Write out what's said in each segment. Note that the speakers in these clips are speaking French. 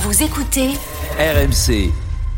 Vous écoutez RMC.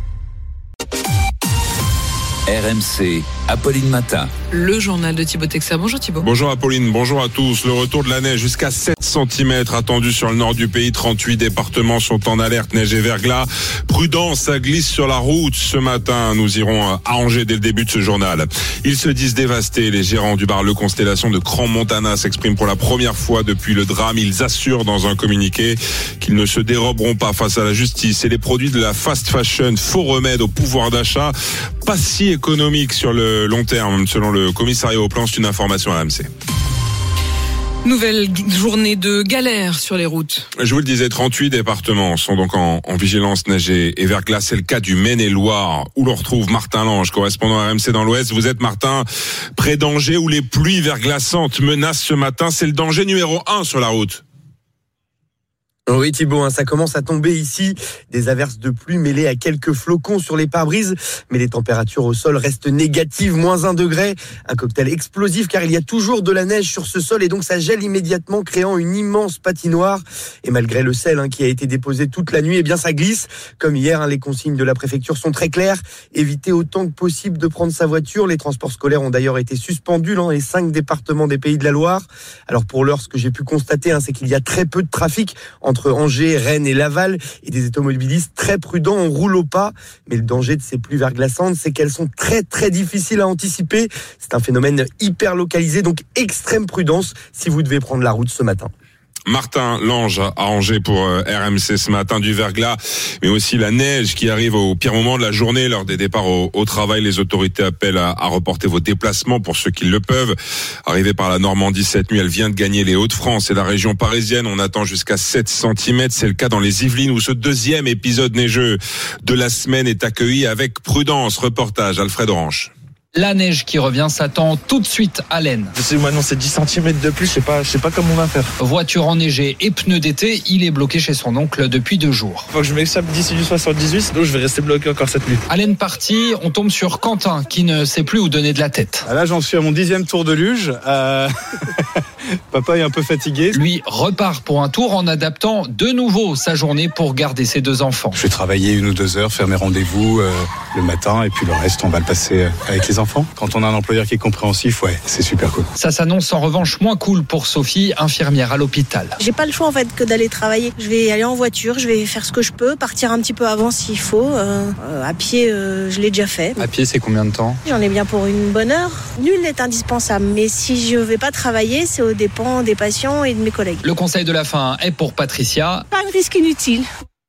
RMC, Apolline Matin. Le journal de Thibaut Texer. Bonjour Thibaut. Bonjour Apolline, bonjour à tous. Le retour de la neige jusqu'à 7 cm attendu sur le nord du pays. 38 départements sont en alerte neige et verglas. Prudence, ça glisse sur la route ce matin. Nous irons à Angers dès le début de ce journal. Ils se disent dévastés. Les gérants du bar Le Constellation de Crans-Montana s'expriment pour la première fois depuis le drame. Ils assurent dans un communiqué qu'ils ne se déroberont pas face à la justice. Et les produits de la fast fashion, faux remède au pouvoir d'achat, pas si économique sur le long terme, selon le commissariat au plan. C'est une information à RMC. Nouvelle journée de galère sur les routes. Je vous le disais, 38 départements sont donc en vigilance neige et verglas. C'est le cas du Maine-et-Loire, où l'on retrouve Martin Lange, correspondant à RMC dans l'Ouest. Vous êtes, Martin, près d'Angers, où les pluies verglaçantes menacent ce matin. C'est le danger numéro 1 sur la route. Oui Thibaut, ça commence à tomber ici, des averses de pluie mêlées à quelques flocons sur les pare-brises, mais les températures au sol restent négatives, -1 degré, un cocktail explosif car il y a toujours de la neige sur ce sol et donc ça gèle immédiatement, créant une immense patinoire. Et malgré le sel qui a été déposé toute la nuit, eh bien ça glisse. Comme hier, les consignes de la préfecture sont très claires, éviter autant que possible de prendre sa voiture. Les transports scolaires ont d'ailleurs été suspendus dans les 5 départements des Pays de la Loire. Alors pour l'heure, ce que j'ai pu constater, c'est qu'il y a très peu de trafic entre Angers, Rennes et Laval et des automobilistes très prudents, on roule au pas. Mais le danger de ces pluies verglaçantes, c'est qu'elles sont très très difficiles à anticiper. C'est un phénomène hyper localisé, donc extrême prudence si vous devez prendre la route ce matin. Martin Lange à Angers pour RMC ce matin, du verglas, mais aussi la neige qui arrive au pire moment de la journée, lors des départs au travail. Les autorités appellent à reporter vos déplacements pour ceux qui le peuvent. Arrivée par la Normandie cette nuit, elle vient de gagner les Hauts-de-France et la région parisienne. On attend jusqu'à 7 cm. C'est le cas dans les Yvelines où ce deuxième épisode neigeux de la semaine est accueilli avec prudence. Reportage Alfred Orange. La neige qui revient s'attend tout de suite à l'Aisne. C'est maintenant c'est 10 cm de plus, je sais pas comment on va faire. Voiture enneigée et pneus d'été, il est bloqué chez son oncle depuis 2 jours. Faut que je m'échappe d'ici du 78, sinon je vais rester bloqué encore cette nuit. À l'Aisne partie, on tombe sur Quentin qui ne sait plus où donner de la tête. Là j'en suis à mon 10e tour de luge. Papa est un peu fatigué. Lui repart pour un tour en adaptant de nouveau sa journée pour garder ses 2 enfants. Je vais travailler 1 ou 2 heures, faire mes rendez-vous le matin et puis le reste on va le passer avec les enfants. Quand on a un employeur qui est compréhensif, ouais, c'est super cool. Ça s'annonce en revanche moins cool pour Sophie, infirmière à l'hôpital. J'ai pas le choix en fait que d'aller travailler. Je vais aller en voiture, je vais faire ce que je peux, partir un petit peu avant s'il faut. À pied, je l'ai déjà fait. À pied, c'est combien de temps ? J'en ai bien pour une bonne heure. Nul n'est indispensable, mais si je vais pas travailler, c'est aux dépens des patients et de mes collègues. Le conseil de la fin est pour Patricia. Pas de risque inutile.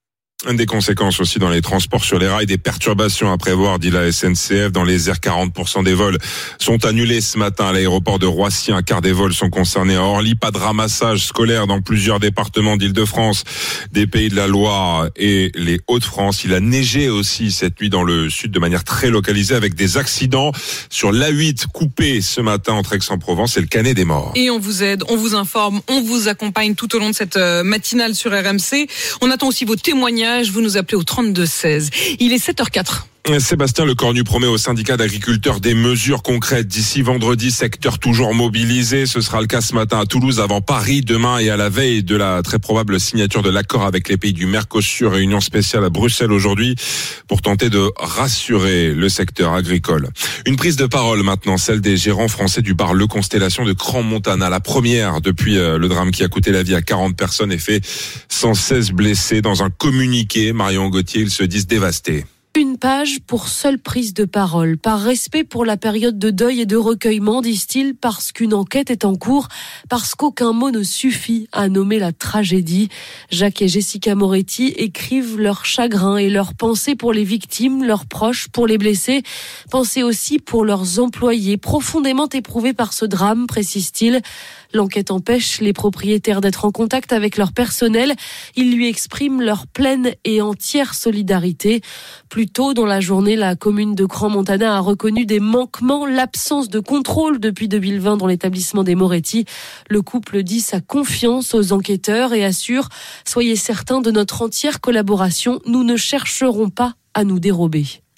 Des conséquences aussi dans les transports sur les rails, des perturbations à prévoir, dit la SNCF. Dans les airs, 40% des vols sont annulés ce matin à l'aéroport de Roissy. Un quart des vols sont concernés à Orly. Pas de ramassage scolaire dans plusieurs départements d'Île-de-France, des Pays de la Loire et les Hauts-de-France. Il a neigé aussi cette nuit dans le sud de manière très localisée avec des accidents sur l'A8 coupé ce matin entre Aix-en-Provence et le Canet des Morts. Et on vous aide, on vous informe, on vous accompagne tout au long de cette matinale sur RMC. On attend aussi vos témoignages. Vous nous appelez au 32-16. Il est 7h04. Sébastien Lecornu promet au syndicat d'agriculteurs des mesures concrètes d'ici vendredi, secteur toujours mobilisé. Ce sera le cas ce matin à Toulouse, avant Paris demain et à la veille de la très probable signature de l'accord avec les pays du Mercosur. Réunion spéciale à Bruxelles aujourd'hui pour tenter de rassurer le secteur agricole. Une prise de parole maintenant, celle des gérants français du bar Le Constellation de Crans-Montana. La première depuis le drame qui a coûté la vie à 40 personnes et fait 116 blessés. Dans un communiqué, Marion Gauthier, ils se disent dévastés. Une page pour seule prise de parole. Par respect pour la période de deuil et de recueillement, disent-ils, parce qu'une enquête est en cours, parce qu'aucun mot ne suffit à nommer la tragédie. Jacques et Jessica Moretti écrivent leur chagrin et leurs pensées pour les victimes, leurs proches, pour les blessés. Pensées aussi pour leurs employés, profondément éprouvés par ce drame, précisent-ils. L'enquête empêche les propriétaires d'être en contact avec leur personnel. Ils lui expriment leur pleine et entière solidarité. Plus tôt dans la journée, la commune de Crans-Montana a reconnu des manquements, l'absence de contrôle depuis 2020 dans l'établissement des Moretti. Le couple dit sa confiance aux enquêteurs et assure « Soyez certains de notre entière collaboration, nous ne chercherons pas à nous dérober ».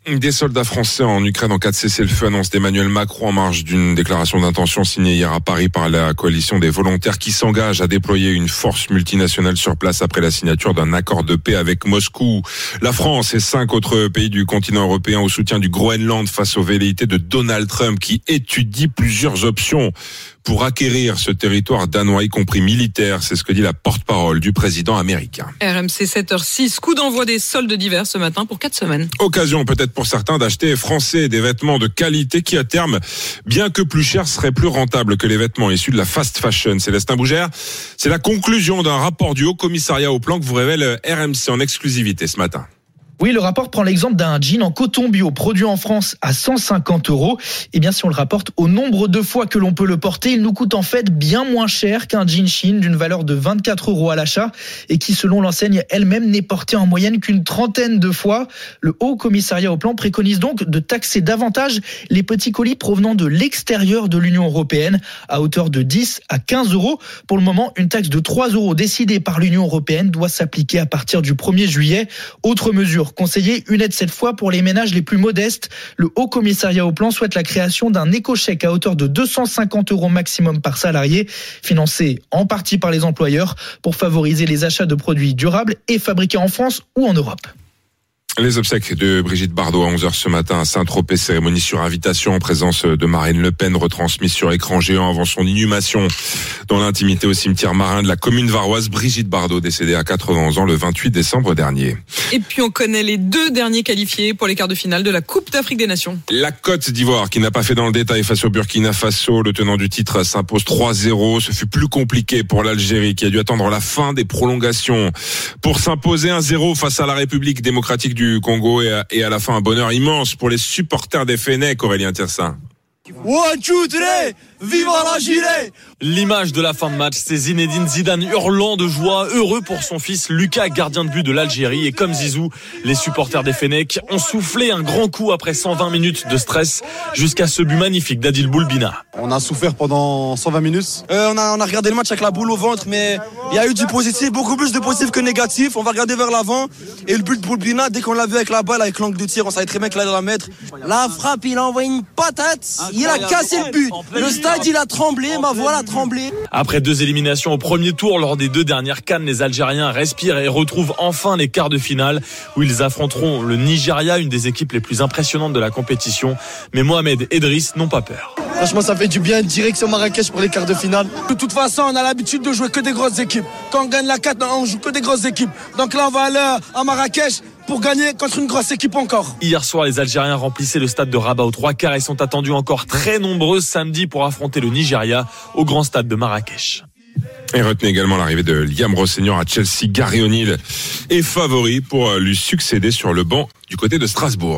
Des soldats français en Ukraine en cas de cessez-le-feu, annonce d'Emmanuel Macron en marge d'une déclaration d'intention signée hier à Paris par la coalition des volontaires qui s'engage à déployer une force multinationale sur place après la signature d'un accord de paix avec Moscou. La France et 5 autres pays du continent européen au soutien du Groenland face aux velléités de Donald Trump qui étudie plusieurs options pour acquérir ce territoire danois, y compris militaire. C'est ce que dit la porte-parole du président américain. RMC 7h06, coup d'envoi des soldes d'hiver ce matin pour 4 semaines. Occasion peut-être pour certains d'acheter français des vêtements de qualité qui à terme, bien que plus chers, seraient plus rentables que les vêtements issus de la fast fashion. Célestin Bougère, c'est la conclusion d'un rapport du Haut Commissariat au Plan que vous révèle RMC en exclusivité ce matin. Oui, le rapport prend l'exemple d'un jean en coton bio produit en France à 150 €. Eh bien, si on le rapporte au nombre de fois que l'on peut le porter, il nous coûte en fait bien moins cher qu'un jean Shein d'une valeur de 24 € à l'achat et qui, selon l'enseigne elle-même, n'est porté en moyenne qu'une trentaine de fois. Le Haut Commissariat au Plan préconise donc de taxer davantage les petits colis provenant de l'extérieur de l'Union européenne à hauteur de 10 à 15 €. Pour le moment, une taxe de 3 € décidée par l'Union européenne doit s'appliquer à partir du 1er juillet. Autre mesure conseillé, une aide cette fois pour les ménages les plus modestes. Le Haut Commissariat au Plan souhaite la création d'un éco-chèque à hauteur de 250 € maximum par salarié, financé en partie par les employeurs pour favoriser les achats de produits durables et fabriqués en France ou en Europe. Les obsèques de Brigitte Bardot à 11h ce matin à Saint-Tropez, cérémonie sur invitation en présence de Marine Le Pen, retransmise sur écran géant avant son inhumation dans l'intimité au cimetière marin de la commune varoise. Brigitte Bardot, décédée à 91 ans le 28 décembre dernier. Et puis on connaît les 2 derniers qualifiés pour les quarts de finale de la Coupe d'Afrique des Nations. La Côte d'Ivoire qui n'a pas fait dans le détail face au Burkina Faso. Le tenant du titre s'impose 3-0. Ce fut plus compliqué pour l'Algérie qui a dû attendre la fin des prolongations pour s'imposer 1-0 face à la République démocratique du Congo et à la fin un bonheur immense pour les supporters des Fennecs, Aurélien Tirsin. 1, 2, 3, vive la Gilet! L'image de la fin de match, c'est Zinedine Zidane hurlant de joie, heureux pour son fils Lucas, gardien de but de l'Algérie. Et comme Zizou, les supporters des Fennecs ont soufflé un grand coup après 120 minutes de stress jusqu'à ce but magnifique d'Adil Boulbina. On a souffert pendant 120 minutes. On a regardé le match avec la boule au ventre, mais il y a eu du positif, beaucoup plus de positif que négatif. On va regarder vers l'avant. Et le but de Boulbina, dès qu'on l'a vu avec la balle, avec l'angle de tir, on savait très bien qu'il allait la mettre. La frappe, il a envoyé une patate. Il a cassé le but. Le stade, il a tremblé. Ma voix a tremblé. Après 2 éliminations au premier tour lors des 2 dernières CAN, les Algériens respirent et retrouvent enfin les quarts de finale où ils affronteront le Nigeria, une des équipes les plus impressionnantes de la compétition. Mais Mohamed et Driss n'ont pas peur. Franchement, ça fait du bien, direction Marrakech pour les quarts de finale. De toute façon, on a l'habitude de jouer que des grosses équipes. Quand on gagne la 4, on joue que des grosses équipes. Donc là, on va aller à Marrakech pour gagner contre une grosse équipe encore. Hier soir, les Algériens remplissaient le stade de Rabat aux 3/4 et sont attendus encore très nombreux samedi pour affronter le Nigeria au grand stade de Marrakech. Et retenez également l'arrivée de Liam Rosseigneur à Chelsea. Gary O'Neill est favori pour lui succéder sur le banc du côté de Strasbourg.